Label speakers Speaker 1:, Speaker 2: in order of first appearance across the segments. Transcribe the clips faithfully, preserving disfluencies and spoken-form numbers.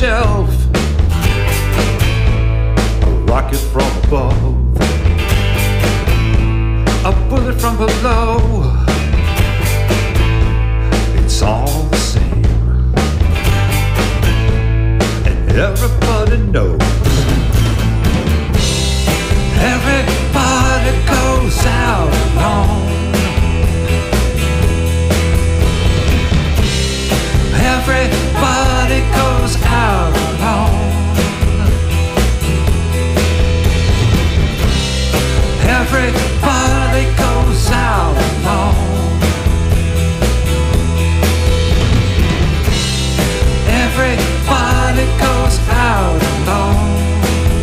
Speaker 1: shelf, a rocket from above, a bullet from below. It's all the same, and everybody knows. Everybody goes out alone. Everybody goes out alone. Everybody goes out alone. Everybody goes out alone.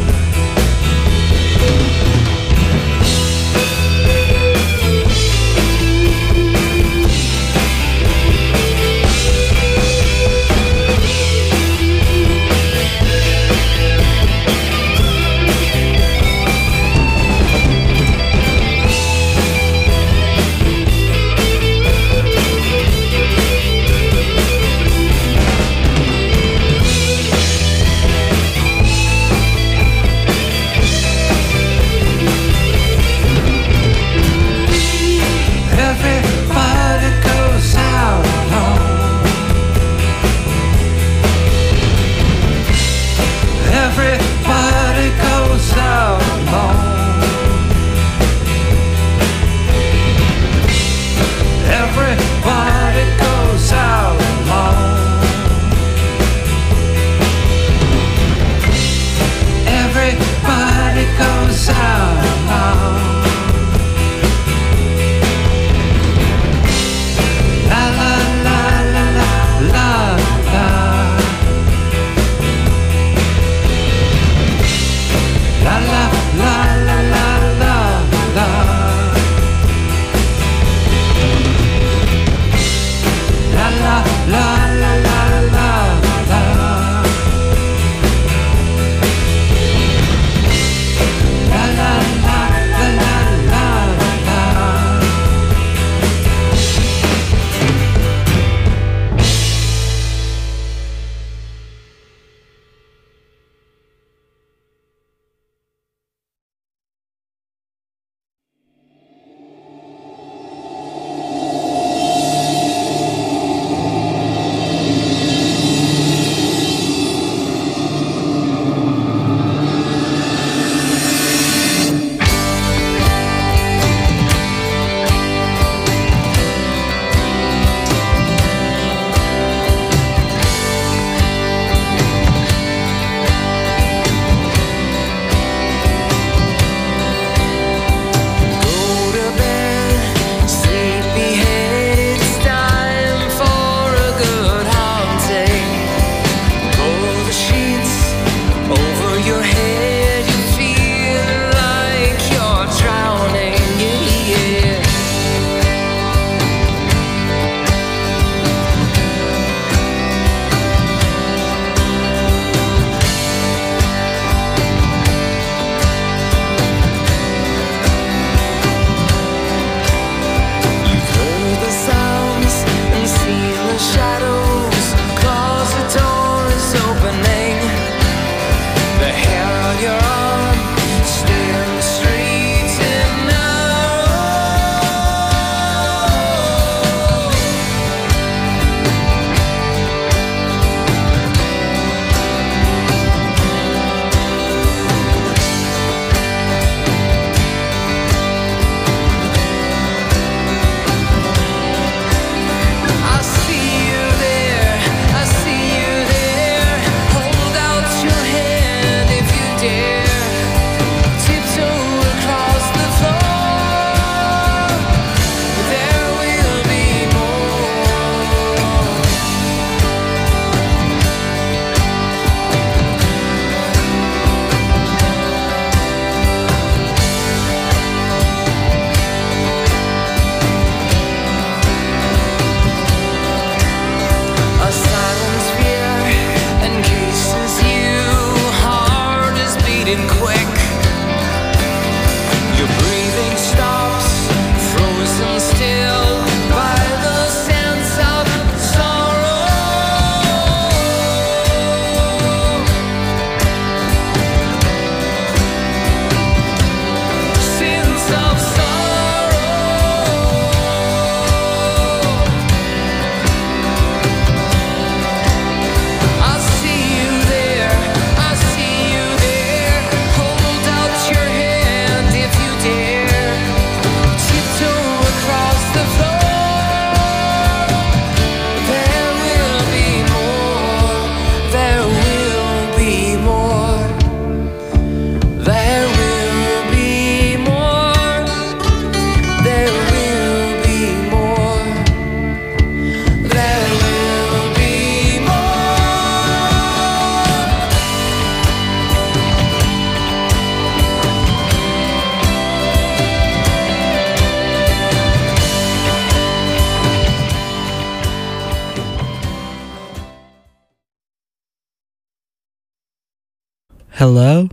Speaker 2: Hello?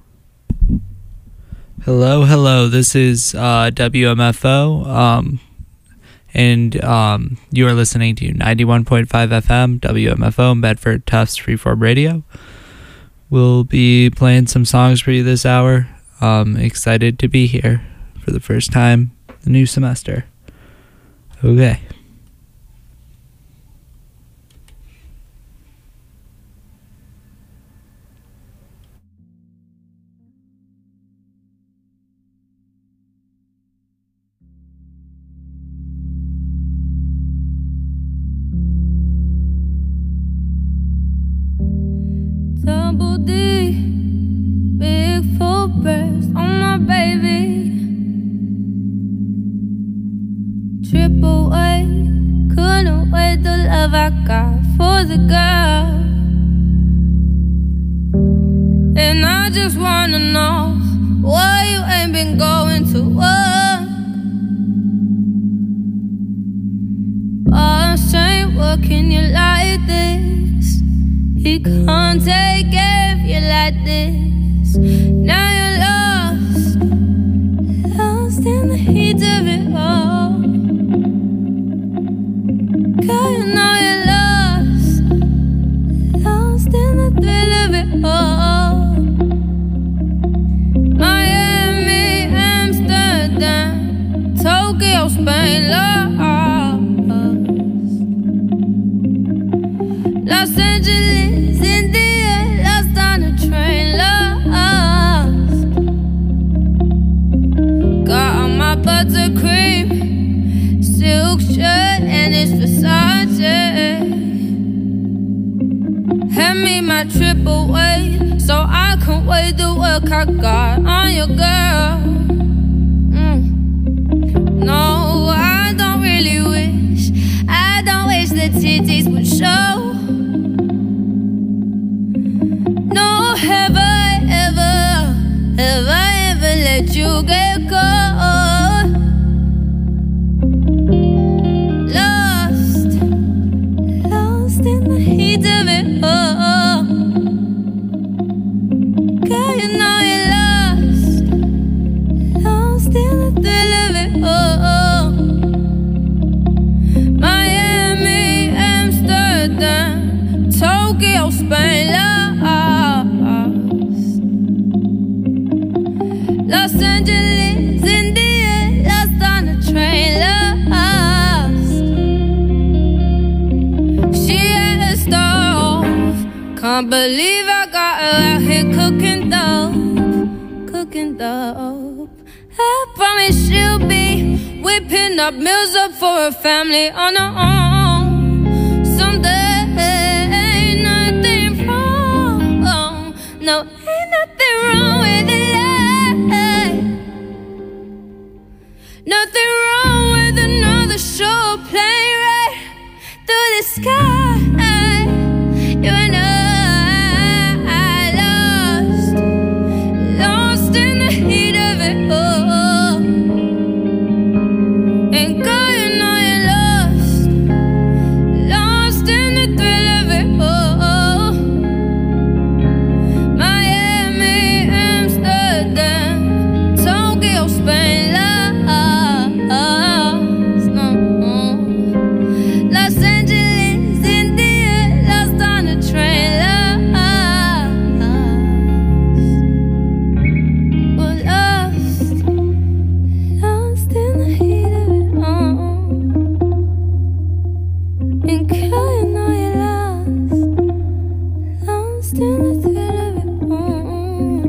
Speaker 2: Hello, hello. This is uh, W M F O, um, and um, you are listening to ninety-one point five F M, W M F O, Medford Tufts Freeform Radio. We'll be playing some songs for you this hour. Um, excited to be here for the first time the new semester. Okay.
Speaker 3: Double D, big full breast on my baby. Triple A, couldn't wait the love I got for the girl. And I just wanna know why you ain't been going to work. Boss ain't working you like this. He can't take care of you like this. Now you're lost, lost in the heat of it all. Girl, you know you're lost, lost in the thrill of it all. Miami, Amsterdam, Tokyo, Spain, lost. Los Angeles, India, lost on a train, lost. Got on my buttercream silk shirt and it's Versace. Hand me my triple weight so I can weigh the work I got on your girl. Mm. No, I don't really wish, I don't wish the titties would show. No, have I ever, have I ever let you get caught? Lost, lost in the heat of it all. Girl, you know you're lost, lost in the thrill of it all. Miami, Amsterdam, Tokyo, Spain, lost. Los Angeles, India, lost on a train, lost. She had a stove, can't believe I got her out here cooking dope, cooking dope. I promise she'll be whipping up meals up for her family on her own. Someday, ain't nothing wrong, no, ain't nothing wrong with it. Nothing wrong with another show playing right through the sky. You and I, lost, lost in the heat of it all. And girl, you know you're lost, lost in the thrill of it all. Miami, Amsterdam, Tokyo, Spain, Los Angeles, India, lost on a train, lost. We're lost, lost in the heat of it all. And girl, you know you're lost, lost in the thrill of it all.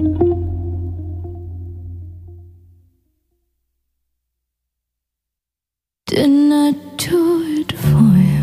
Speaker 3: Didn't I do it for you?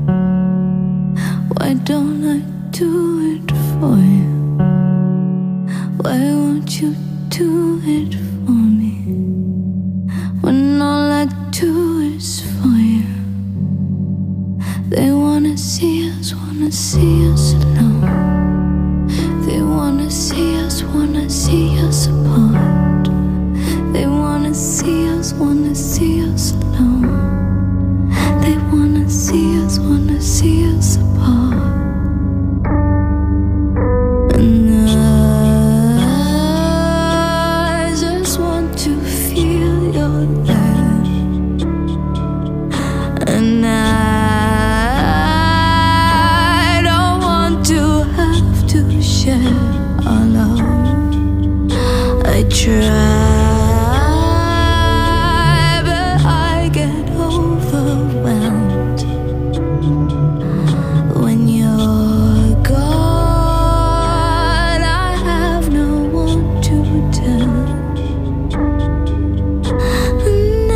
Speaker 3: Why don't I do it for you? Why won't you do it for me? When all I do is for you. They wanna see us, wanna see us alone. They wanna see us, wanna see us apart. They wanna see us, wanna see us alone. They wanna see us, wanna see us apart. And I share our love. I try, but I get overwhelmed when you're gone. I have no one to tell. And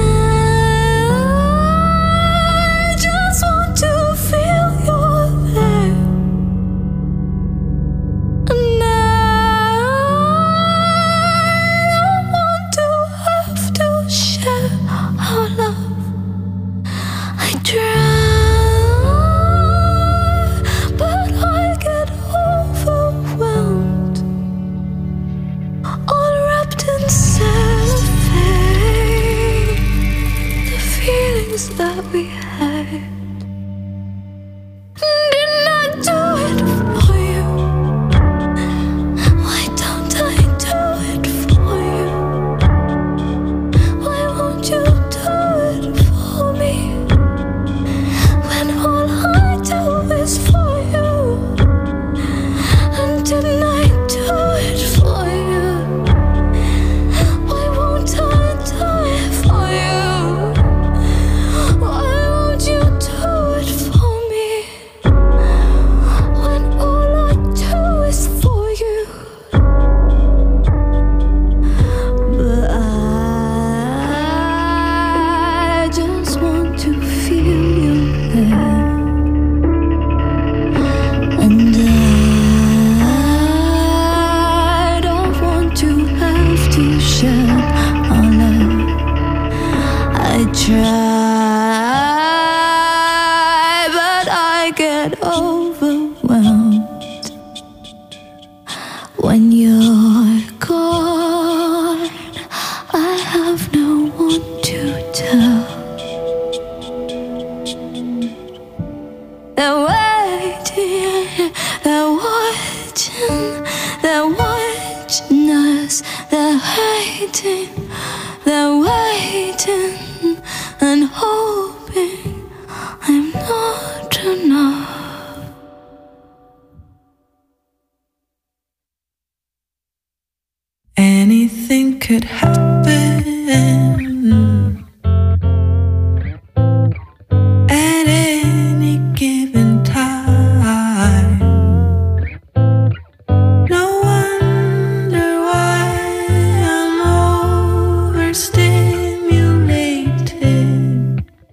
Speaker 3: I just want to feel you're there. And I don't want to have to share our love. I try, but I get overwhelmed, all wrapped in cellophane. The feelings that we had. Didn't I do it for you? Why don't I do it for you? Why won't you do it for me? When all I do is for you. And didn't I do it for you? Why won't I do it for you? Why won't you do it for me? When all I do is for you. But I just want to feel you there. And I don't want to have to share our love. I try, but I get overwhelmed when you're gone. I have no one to tell. They're waiting, they're watching, they're watching us. They're waiting, they're waiting and hoping I'm not enough.
Speaker 4: Anything could happen at any given time. No wonder why I'm overstimulated.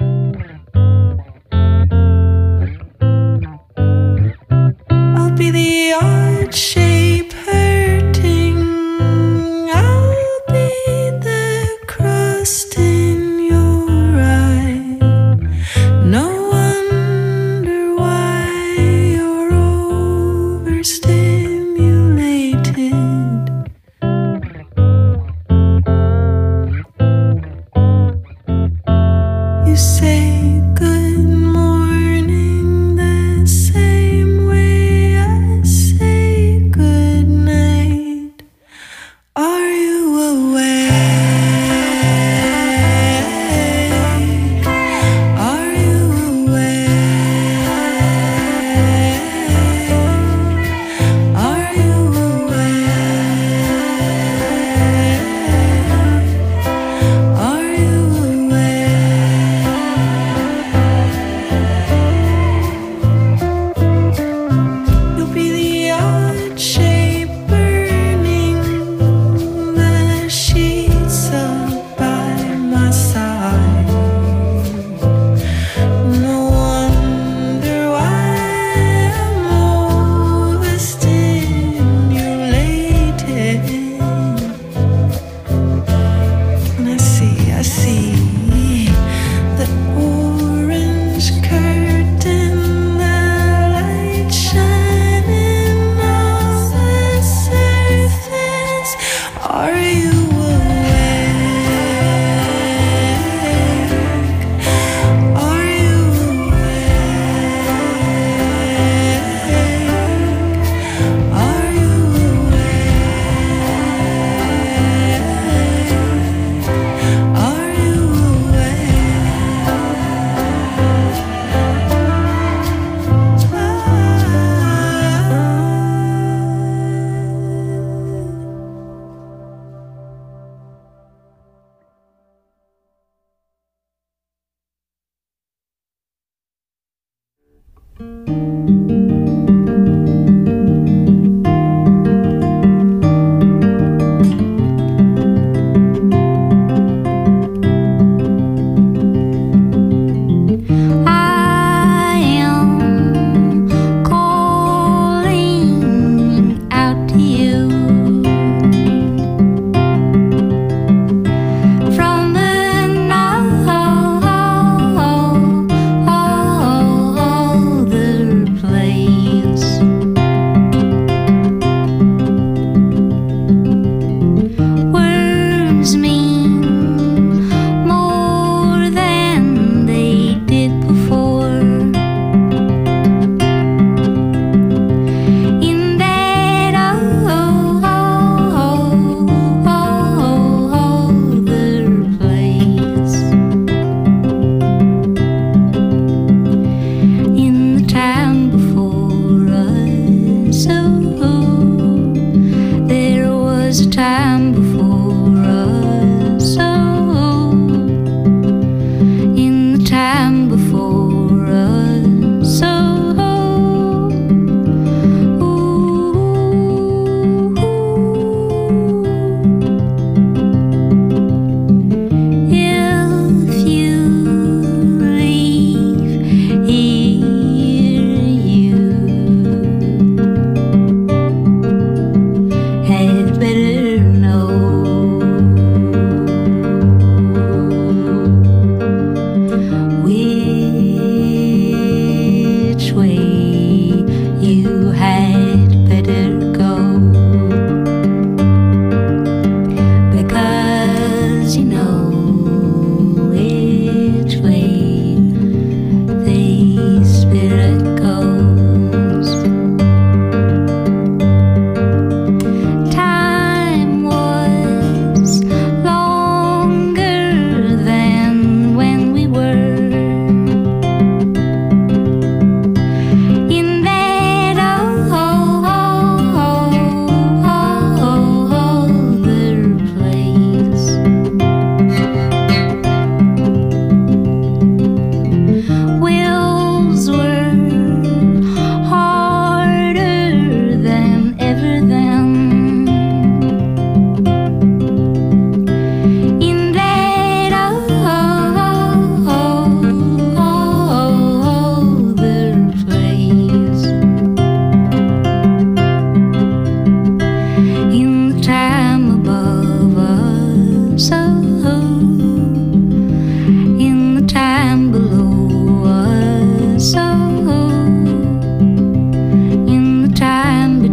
Speaker 4: I'll be the odd shape hurting. I'll be the crust in your eye. No wonder why you're overstimulated. You say good morning the same way I say good night. Are you awake? Are you awake? Are you awake? Are you awake? You'll be the odd shape burning the sheets up by my side. No wonder why I'm overstimulated. And I see, I see the orange curtain, the light shining on the surface. Are you awake? Are you awake? Are you awake? Are you awake?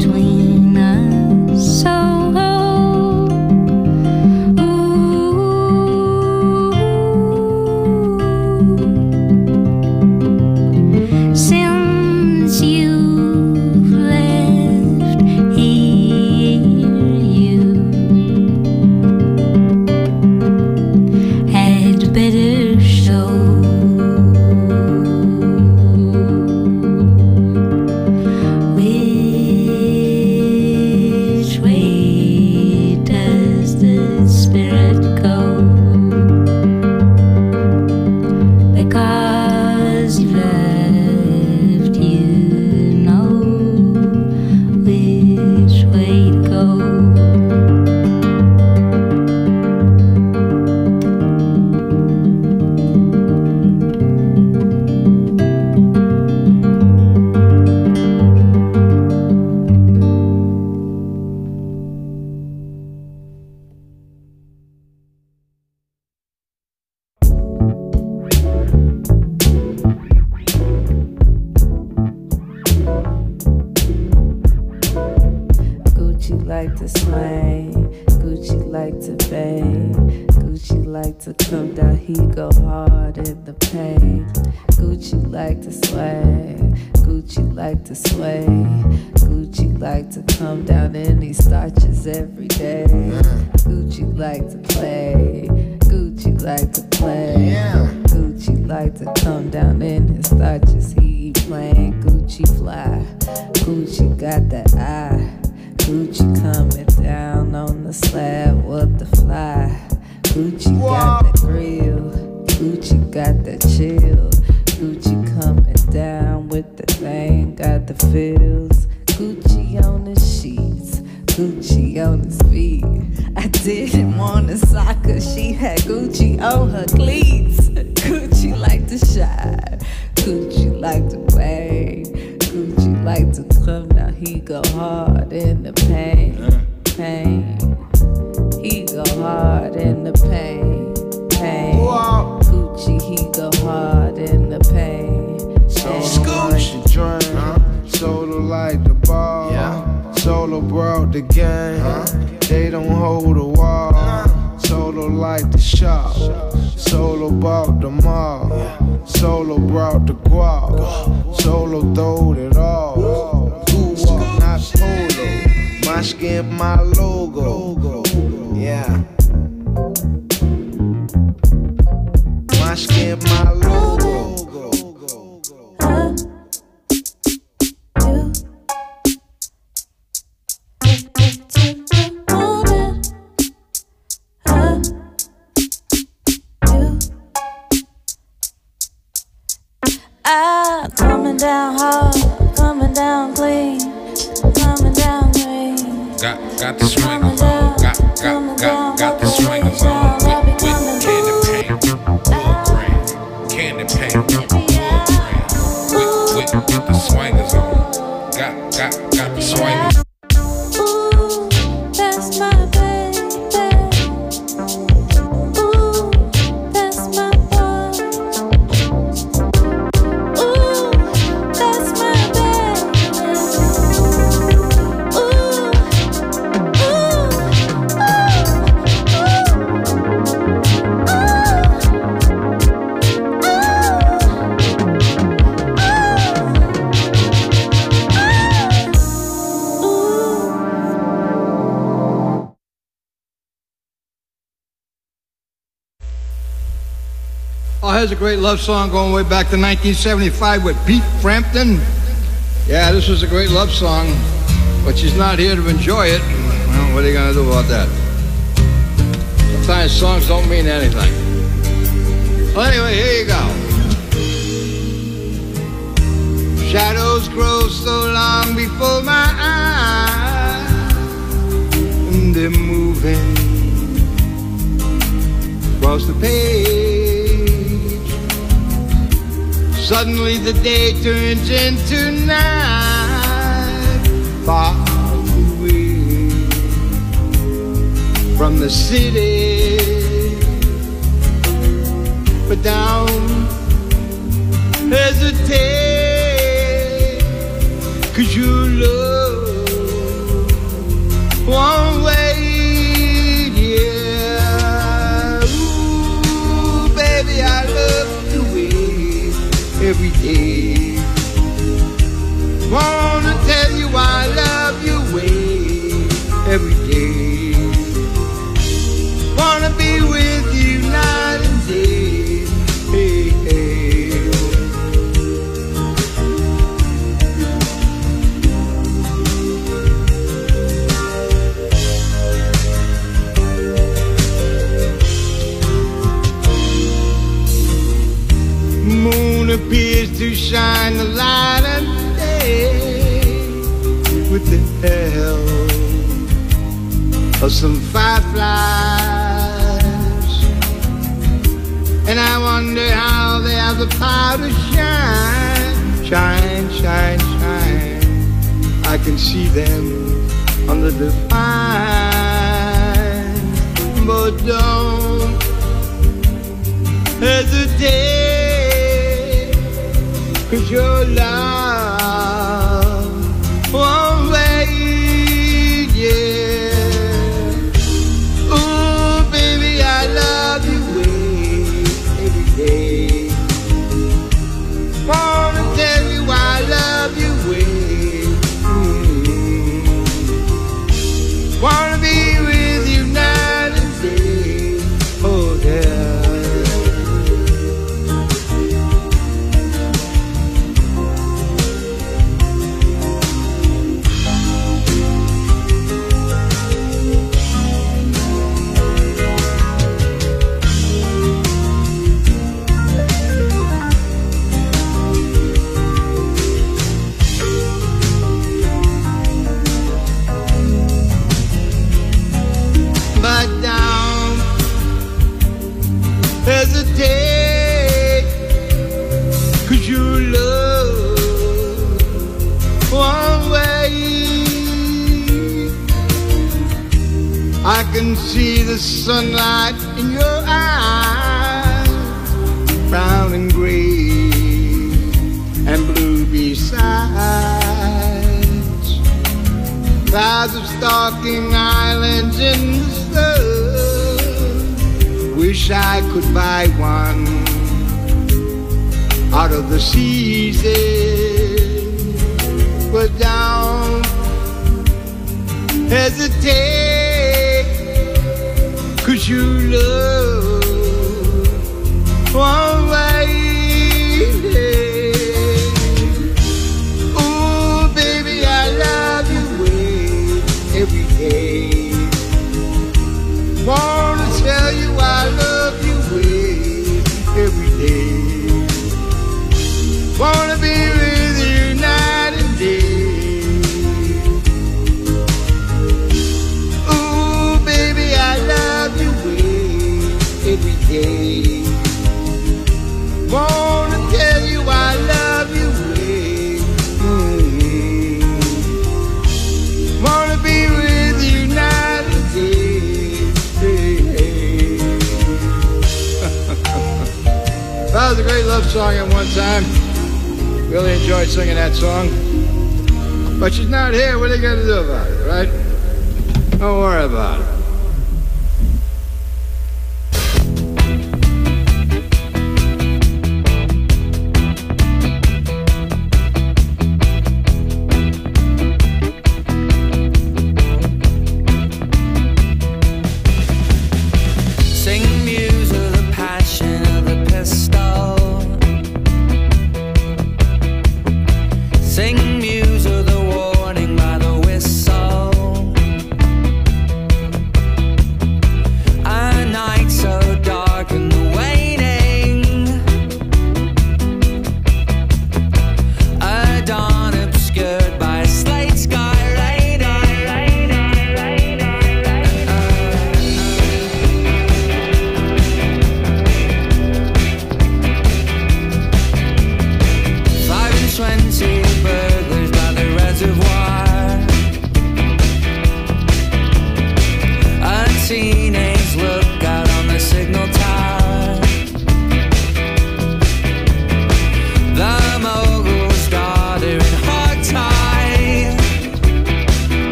Speaker 3: between us. So since you've left here, you had better show which way does the spirit go, because you've left, you know which way to go. Gucci like to swing, Gucci like to bang, Gucci like to come down, he go hard in the pain. Gucci like to swing, Gucci like to sway, Gucci like to come down in these starches every day. Gucci like to play, Gucci like to play, Gucci like to come down in his starches, he playing. Gucci fly, Gucci got that eye, Gucci coming down on the slab with the fly. Gucci got that grill, Gucci got that chill, Gucci coming down with the thing, got the feels. Gucci on the sheets, Gucci on his feet. I didn't want to sock her, she had Gucci on her cleats. Gucci like to shine, Gucci like to bang, Gucci like to come down, he go hard in the pain, pain. He go hard in the pain, pain. Gucci, he go hard in the pain.
Speaker 5: Scooch drink, solo like the ball, solo brought the game. They don't hold the wall, solo like the shop, solo bought the mall, solo brought the guap, solo throwed it all. Who walk, not polo, my skin, my logo. Yeah. My skin, my logo.
Speaker 3: I'm coming down hard, coming down clean, coming down clean.
Speaker 6: Got got the swingers on, got got got got the swingers on. With, with candy paint, wood grain, candy paint, wood grain. With with with the swingers on, got got got the swingers.
Speaker 3: Ooh, that's my baby. Ooh, that's my boy. Ooh, that's my baby. Ooh, ooh, ooh,
Speaker 7: Oh, here's a great love song going way back to nineteen seventy-five with Pete Frampton. Yeah, this was a great love song, but she's not here to enjoy it. Well, what are you going to do about that? Sometimes songs don't mean anything. Well, anyway, here you go. Shadows grow so long before my eyes, and they're moving across the page. Suddenly the day turns into night, far away from the city, but down hesitate, 'cause your love
Speaker 5: to shine the light and day with the help of some fireflies. And I wonder how they have the power to shine, shine, shine, shine. I can see them under the pine, but don't hesitate, 'cause your love won't wait, yeah. Ooh, baby, I love you, wait every day. Wanna tell you I love you, wait. Mm. Wanna be with you night and day, oh yeah. But don't hesitate, 'cause your love won't wait. I can see the sunlight in your eyes, brown and gray and blue besides. Clouds of stalking islands in the sun. Wish I could buy one out of the season, but don't hesitate, 'cause you love won't wait. Ooh, baby, I love you, wait every day. Wanna tell you I love you, wait every day. Wanna be with you night and day. Ooh, baby, I love you, wait every day. Wanna tell you I love you, wait. Mm-hmm. Wanna be with you night and day. That was a great love song at one time. Really enjoyed singing that song. But she's not here. What are you going to do about it, right? Don't worry about it.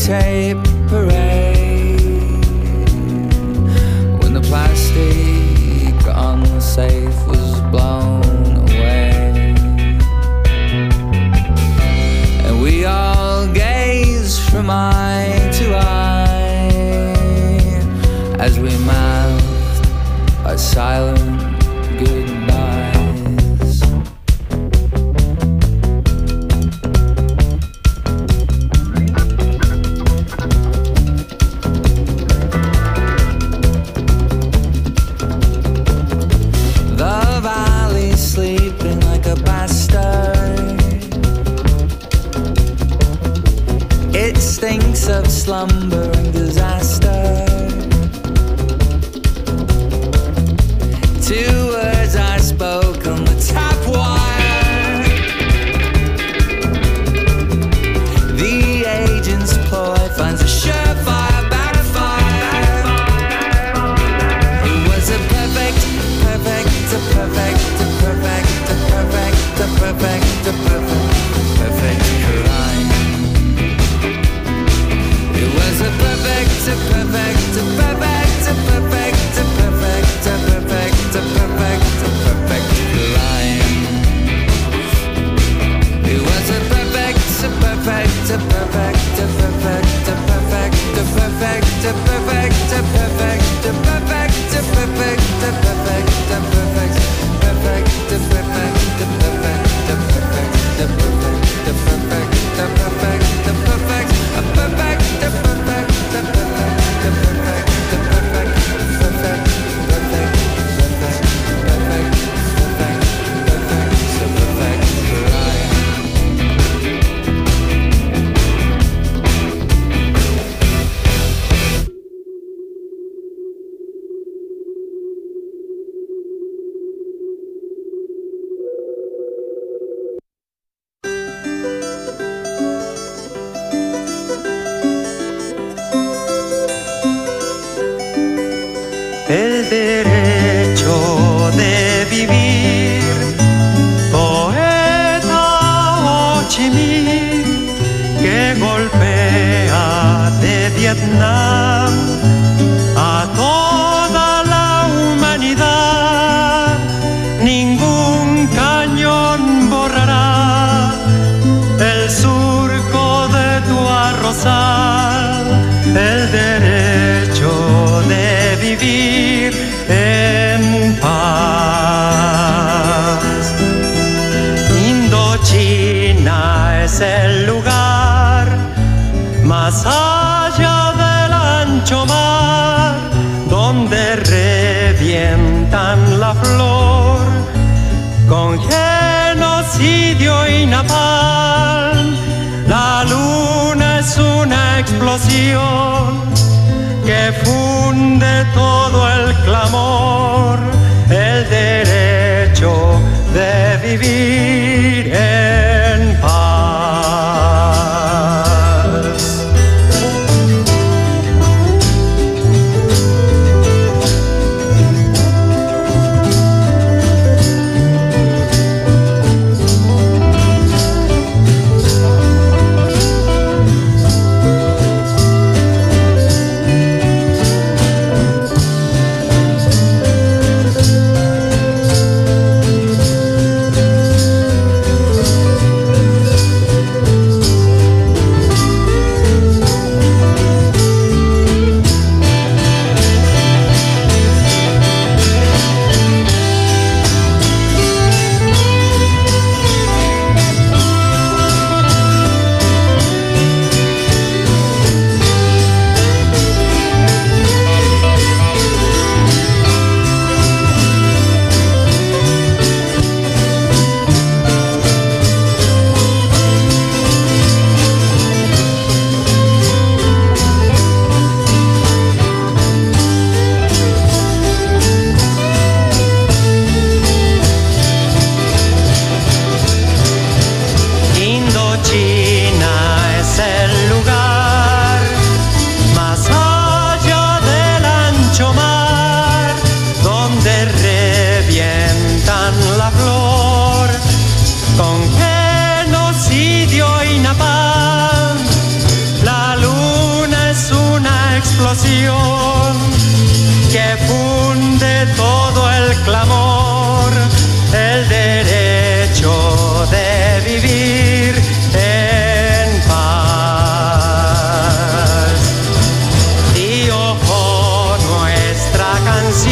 Speaker 8: tape parade, when the plastic on the safe was blown away, and we all gazed from eye to eye as we mouthed our silent goodbyes. The valley sleeping like a bastard. It stinks of slumber and disaster. Two words I spoke on the tap wire. The agent's ploy finds a surefire backfire. It was a perfect, perfect, a perfect, a perfect, a perfect, a perfect, a perfect, perfect crime. It was a perfect, a perfect, a perfect, a perfect, a perfect, a perfect, a perfect, a perfect crime. It was a perfect, a perfect, a perfect, a perfect, a perfect, a perfect, a perfect, a perfect, a perfect, a perfect, a perfect, a perfect, a perfect, perfect, a perfect, a perfect, a perfect, a perfect, a perfect, a perfect, a perfect, a perfect, a perfect, a perfect, a perfect, a
Speaker 9: El derecho de vivir, poeta Ho Chi Minh, que golpea de Vietnam a toda la humanidad. Ningún cañón borrará el surco de tu arrozal. El derecho de vivir en paz. Indochina es el lugar más allá del ancho mar, donde revientan la flor con genocidio y napalm. La luna es una explosión que funde todo el clamor, el derecho de vivir en paz.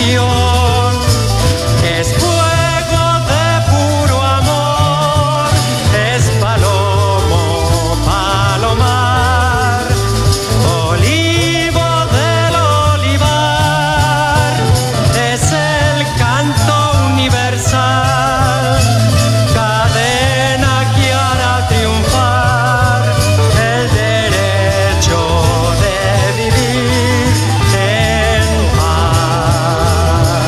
Speaker 9: pasión, es fuego de puro amor, es palomo, palomar, olivo del olivar, es el canto universal, cadena que hará triunfar el derecho de vivir en paz.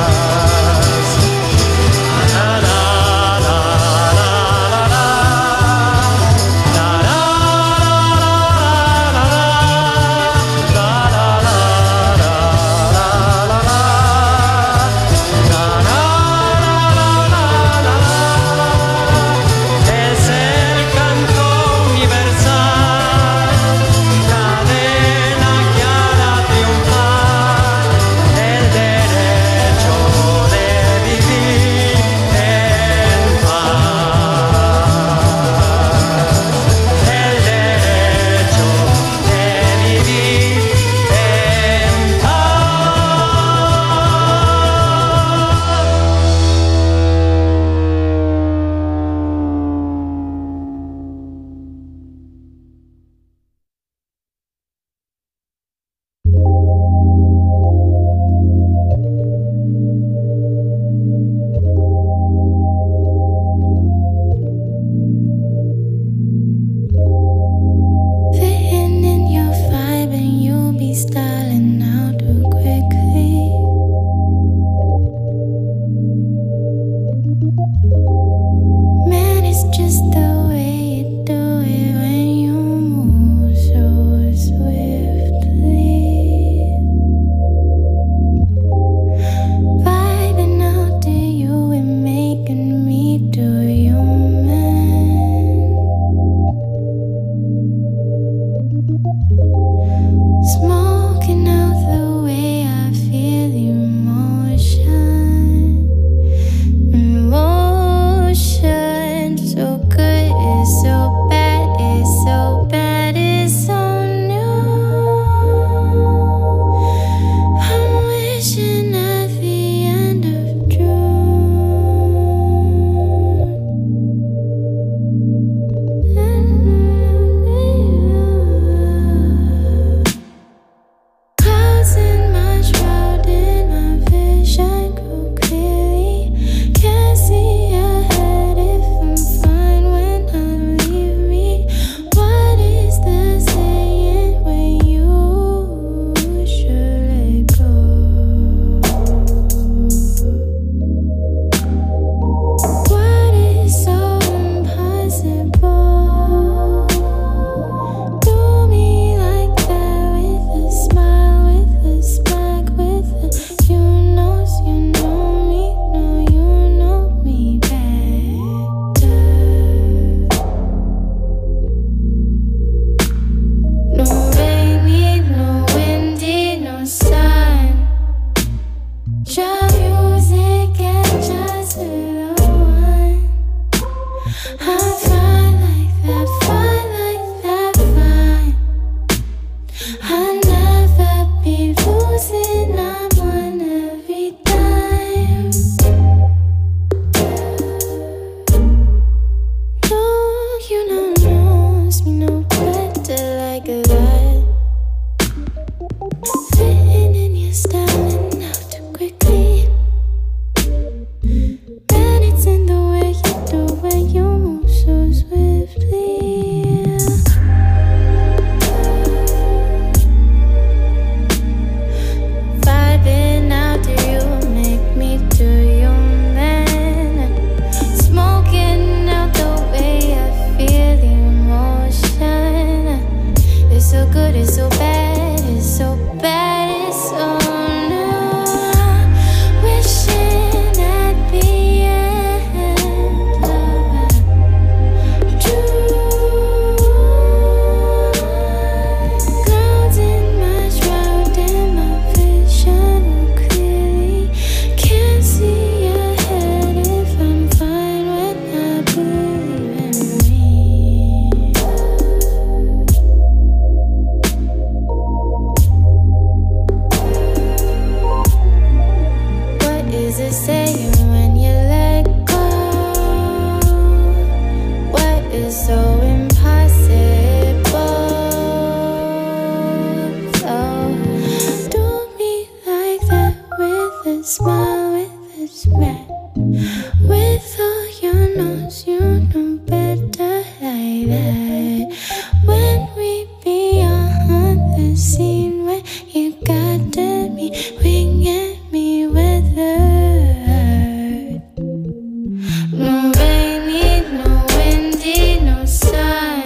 Speaker 3: smile with a smile. With all your nose, you know better like that. When we be on the scene where you got to be winging me with a heart. No rainy, no windy, no sun.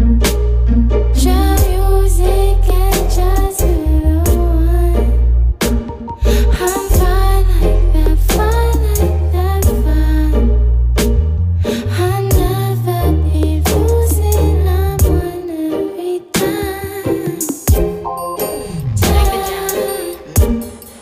Speaker 3: Just music and just the one. I'm fine like that, fine like that, fine. I'll never be losing, I'm on every time. Time.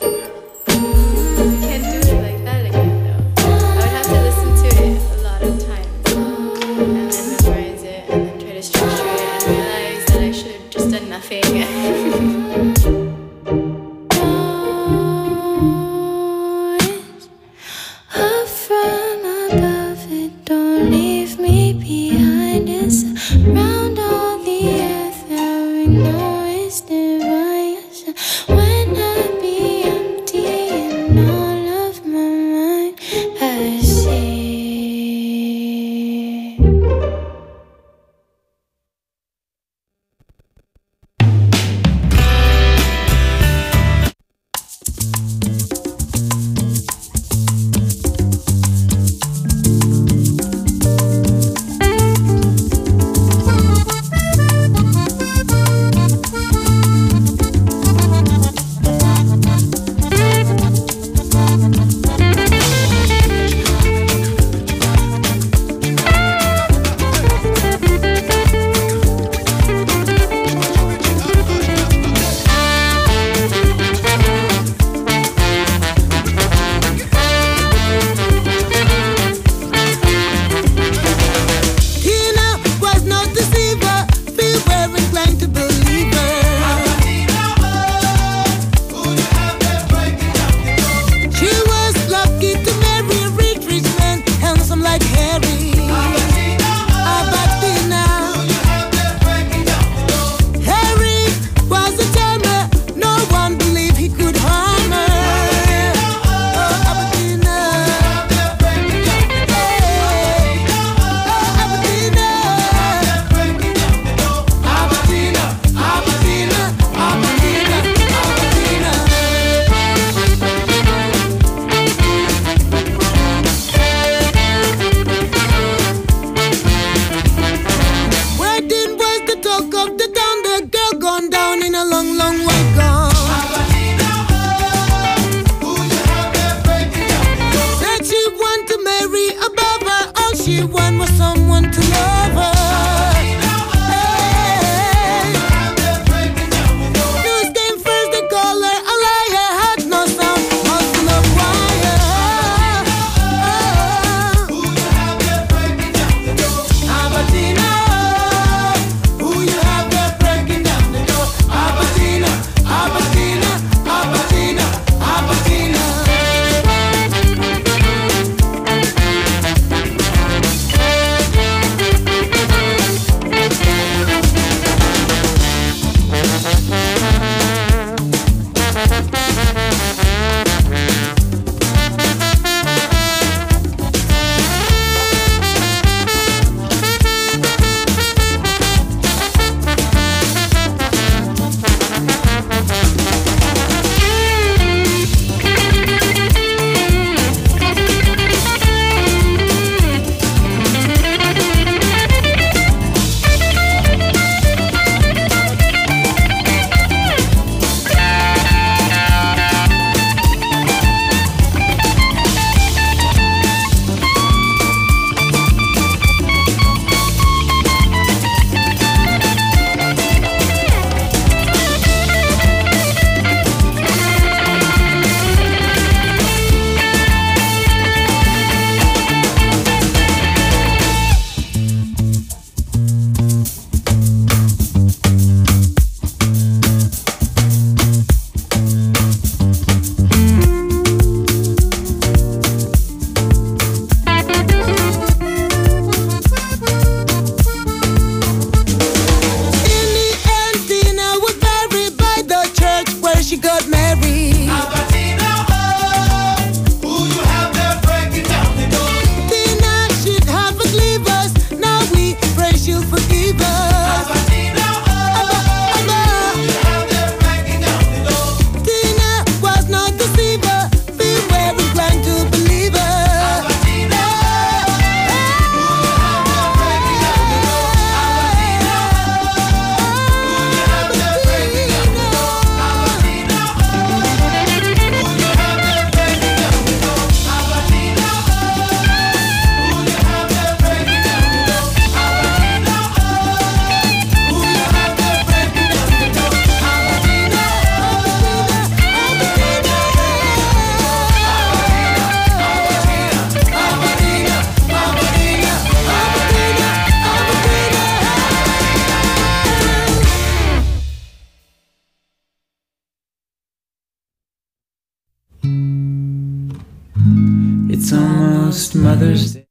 Speaker 10: It's almost Mother's Day.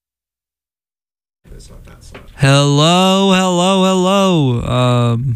Speaker 2: Hello, hello, hello. Um,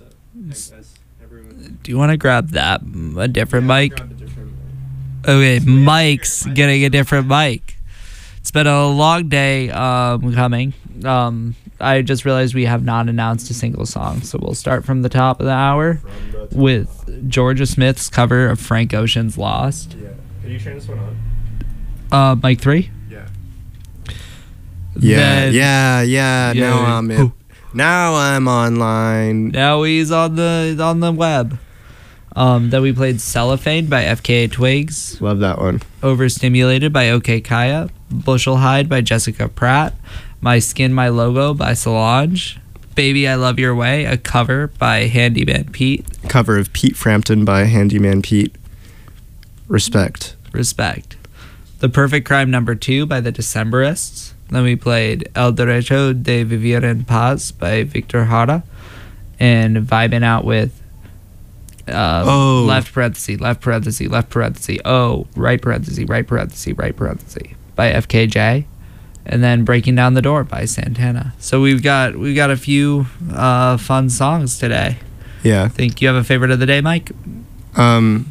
Speaker 2: do you want to grab that a different mic? Okay, Mike's getting a different mic. It's been a long day um, coming. Um, I just realized we have not announced a single song, so we'll start from the top of the hour with Georgia Smith's cover of Frank Ocean's Lost.
Speaker 11: Yeah. Are you turning this one on?
Speaker 2: Uh, mic three?
Speaker 11: Yeah.
Speaker 12: Yeah,
Speaker 2: Then-
Speaker 12: yeah, yeah.
Speaker 2: Yeah.
Speaker 12: Now I'm in. Now I'm online.
Speaker 2: Now he's on the on the web. Um, then we played Cellophane by F K A Twigs.
Speaker 12: Love that one.
Speaker 2: Overstimulated by OK Kaya. Bushel Hide by Jessica Pratt. My Skin, My Logo by Solange. Baby, I Love Your Way, a cover by Handyman Pete.
Speaker 12: Cover of Pete Frampton by Handyman Pete. Respect.
Speaker 2: Respect. The Perfect Crime number two by the Decemberists. Then we played El Derecho de Vivir en Paz by Victor Jara. And vibing out with uh,
Speaker 12: Oh.
Speaker 2: left parenthesis, left parenthesis, left parenthesis, oh, right parenthesis, right parenthesis, right parenthesis by F K J. And then Breaking Down the Door by Santana. So we've got we've got a few uh, fun songs today.
Speaker 12: Yeah.
Speaker 2: I think you have a favorite of the day, Mike?
Speaker 12: Um,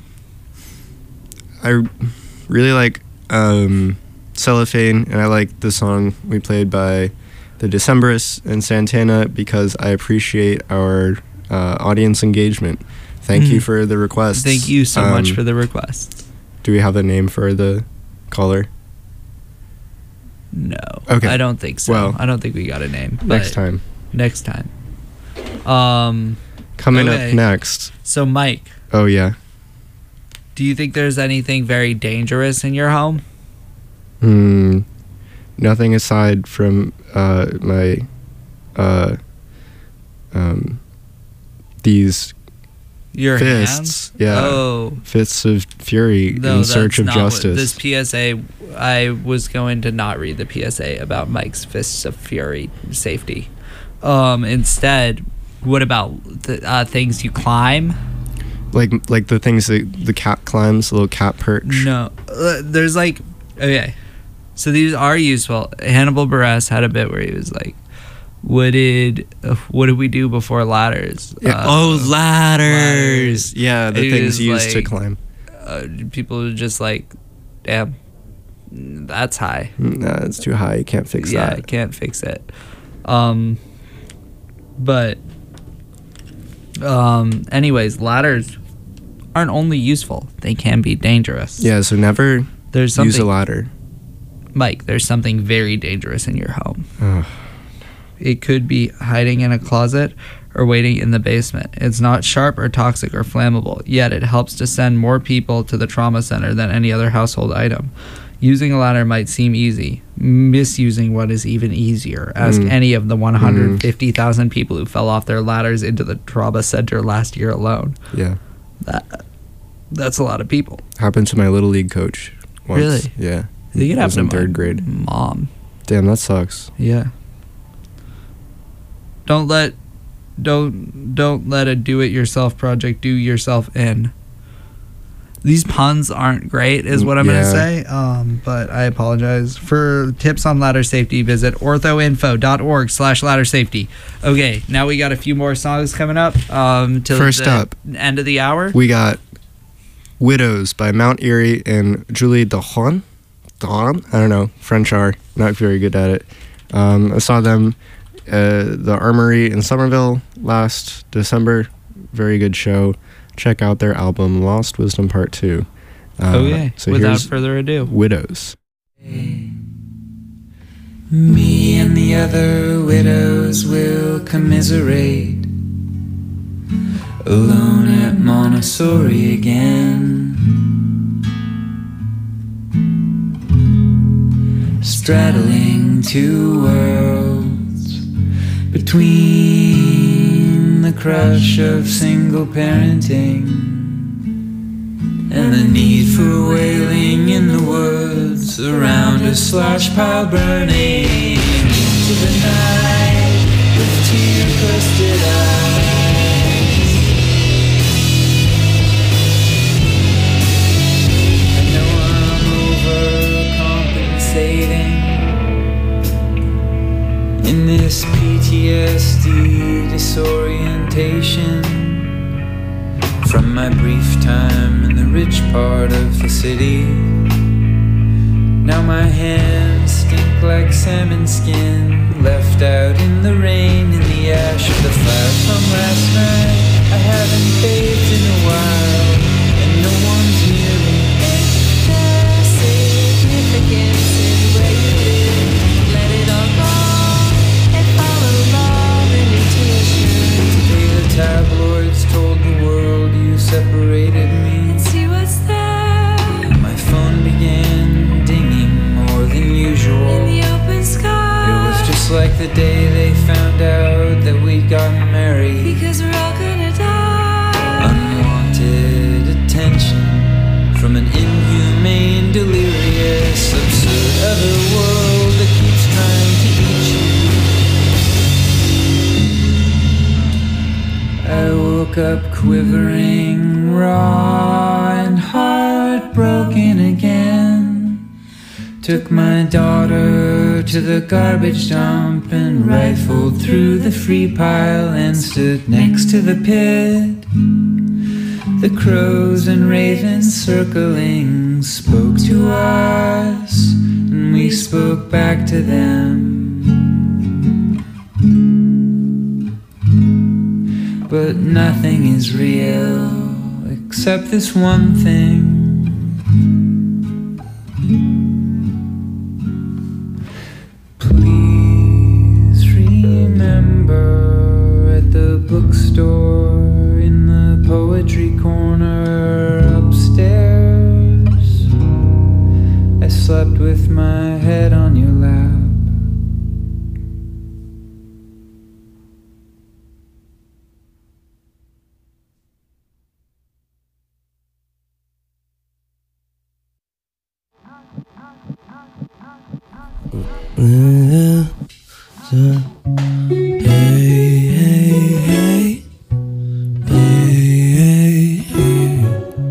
Speaker 12: I really like um, Cellophane, and I like the song we played by the Decemberists and Santana because I appreciate our uh, audience engagement. Thank you
Speaker 2: Mhm.
Speaker 12: for the requests.
Speaker 2: Thank you so much
Speaker 12: Um,
Speaker 2: for the request.
Speaker 12: Do we have a name for the caller?
Speaker 2: No.
Speaker 12: Okay.
Speaker 2: I don't think so.
Speaker 12: Well,
Speaker 2: I don't think we got a name.
Speaker 12: Next
Speaker 2: but
Speaker 12: time.
Speaker 2: Next time. Um,
Speaker 12: Coming
Speaker 2: okay.
Speaker 12: up next.
Speaker 2: So, Mike,
Speaker 12: Oh, yeah.
Speaker 2: do you think there's anything very dangerous in your home?
Speaker 12: Hmm. Nothing aside from uh, my uh, um, these
Speaker 2: Your
Speaker 12: fists.
Speaker 2: hands?
Speaker 12: Yeah.
Speaker 2: Oh.
Speaker 12: Fists of fury
Speaker 2: No,
Speaker 12: in search
Speaker 2: that's
Speaker 12: of
Speaker 2: not what-
Speaker 12: justice.
Speaker 2: this P S A, I was going to not read the P S A about Mike's Fists of Fury safety. Um, instead, what about the uh, things you climb?
Speaker 12: like like the things that the cat climbs, the little cat perch.
Speaker 2: No, uh, there's like, okay, so these are useful. Hannibal Buress had a bit where he was like, "What did uh, what did we do before ladders?"
Speaker 12: Yeah.
Speaker 2: Uh,
Speaker 12: oh, ladders. Yeah, the
Speaker 2: He
Speaker 12: things
Speaker 2: was
Speaker 12: used to
Speaker 2: like,
Speaker 12: climb.
Speaker 2: Uh, people were just like, "Damn, that's high."
Speaker 12: No, it's too high. You can't fix
Speaker 2: yeah,
Speaker 12: that.
Speaker 2: I can't fix it. Um, but, um, anyways, ladders aren't only useful; they can be dangerous.
Speaker 12: Yeah, so never
Speaker 2: There's
Speaker 12: use a
Speaker 2: something-
Speaker 12: ladder.
Speaker 2: Mike, there's something very dangerous in your home.
Speaker 12: Ugh.
Speaker 2: It could be hiding in a closet or waiting in the basement. It's not sharp or toxic or flammable, yet it helps to send more people to the trauma center than any other household item. Using a ladder might seem easy. Misusing one is even easier. Ask
Speaker 12: Mm.
Speaker 2: any of the one hundred fifty thousand people who fell off their ladders into the trauma center last year alone.
Speaker 12: Yeah.
Speaker 2: That That's a lot of people.
Speaker 12: Happened to my little league coach once.
Speaker 2: Really?
Speaker 12: Yeah.
Speaker 2: I think it
Speaker 12: was
Speaker 2: happened
Speaker 12: in
Speaker 2: to my
Speaker 12: third grade.
Speaker 2: mom.
Speaker 12: Damn, that sucks.
Speaker 2: Yeah. Don't let don't don't let a do it yourself project do yourself in. These puns aren't great is what I'm
Speaker 12: Yeah.
Speaker 2: going to say. Um, but I apologize. For tips on ladder safety, visit orthoinfo.org slash ladder safety. Okay, now we got a few more songs coming up. Um, till
Speaker 12: First
Speaker 2: the
Speaker 12: up,
Speaker 2: end of the hour.
Speaker 12: We got Widows by Mount Erie and Julie Dahon. Dahon? I don't know. French are not very good at it. Um, I saw them uh, the Armory in Somerville last December. Very good show. Check out their album Lost Wisdom Part two. Uh,
Speaker 2: Okay,
Speaker 12: so
Speaker 2: without
Speaker 12: here's
Speaker 2: further ado.
Speaker 12: Widows.
Speaker 10: Me and the other widows will commiserate, alone at Montessori again, straddling two worlds between the crush of single parenting and the need for wailing in the woods around a slush pile burning into the night with tear-crusted eyes. I know I'm overcome from my brief time in the rich part of the city. Now my hands stink like salmon skin, left out in the rain, in the ash of the fire from last night. I haven't bathed in a while, and no one's near me.
Speaker 11: Is there significance in where you live? Let it all go and follow love and intuition.
Speaker 10: Today the tabloids told the world you separated me,
Speaker 11: And see what's there
Speaker 10: my phone began dinging more than usual.
Speaker 11: in the open sky.
Speaker 10: It was just like the day they found out that we'd gotten married.
Speaker 11: Because we're all gonna die.
Speaker 10: Unwanted attention from an inhumane, delirious, absurd other world that keeps trying to eat you. I woke up quivering, raw and heartbroken again. Took my daughter to the garbage dump and rifled through the free pile and stood next to the pit. The crows and ravens circling spoke to us, and we spoke back to them. But nothing is real except this one thing. Please remember at the bookstore in the poetry corner upstairs, I slept with my head on your lap.
Speaker 13: Yeah, yeah. Hey, hey, hey. Hey, hey, hey.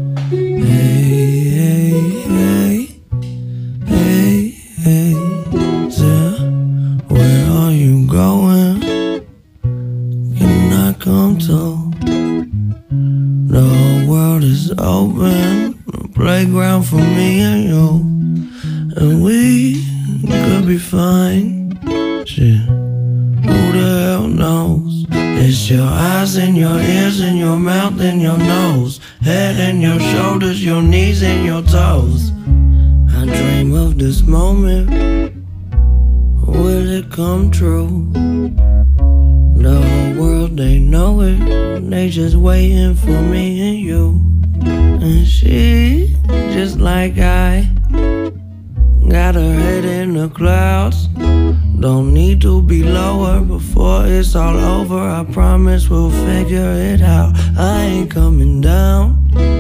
Speaker 13: Hey, hey, hey. Hey, hey. Yeah. Where are you going? Can I come to? The whole world is open, a playground for me and you, and we could be fine. Shit, who the hell knows? It's your eyes and your ears and your mouth and your nose, head and your shoulders, your knees and your toes. I dream of this moment. Will it come true? The whole world, they know it. They just waiting for me and you. And she, just like I, got her head in the clouds. Don't need to be lower before it's all over. I promise we'll figure it out. I ain't coming down.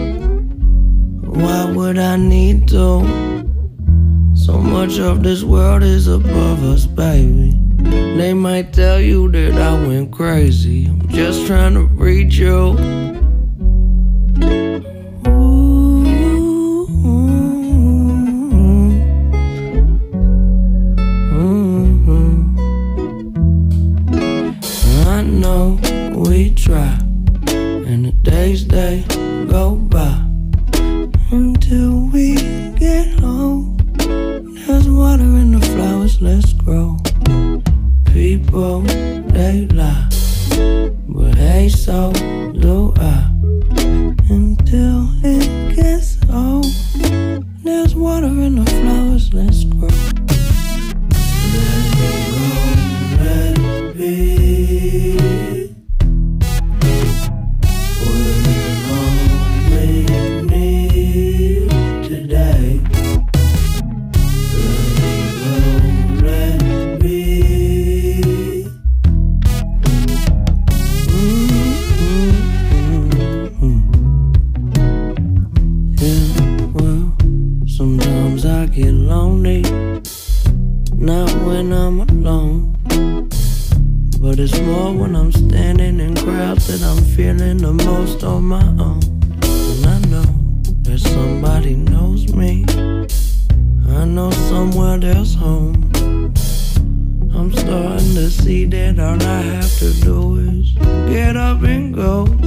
Speaker 13: Why would I need to? So much of this world is above us, baby. They might tell you that I went crazy. I'm just trying to reach you. I know we try, and the days they go by until we get home. There's water in the flowers, let's grow. People, they lie, but hey, so do I. Until it gets old, there's water in the flowers, let's grow. Let it go, let it be. We're all we need today. Let it go, let it be. Mm-hmm. Yeah, well, sometimes I get lonely, not when I'm alone, but it's more when I'm standing in crowds that I'm feeling the most on my own. And I know that somebody knows me. I know somewhere there's home. I'm starting to see that all I have to do is get up and go.